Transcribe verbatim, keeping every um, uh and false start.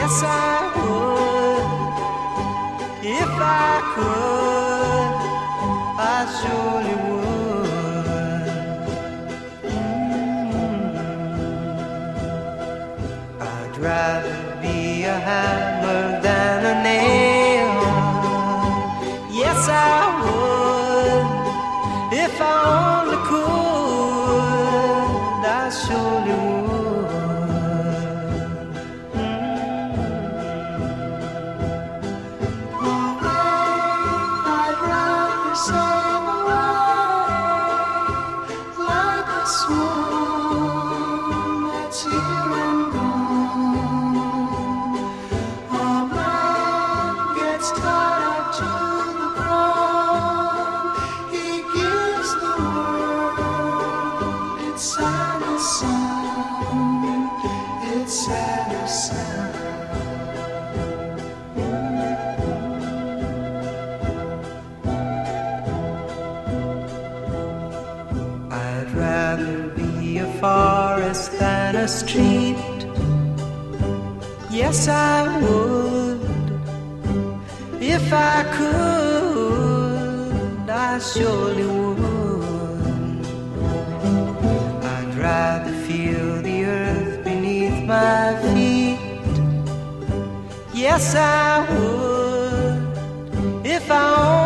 Yes, I would. If I could, I surely would. Mm. I'd rather be a hammer than a nail. Yes, I would. If I only could, I surely would. I'd rather be a forest than a street. Yes, I would. If I could, I surely would. I'd rather feel the earth beneath my feet. Yes, I would. If I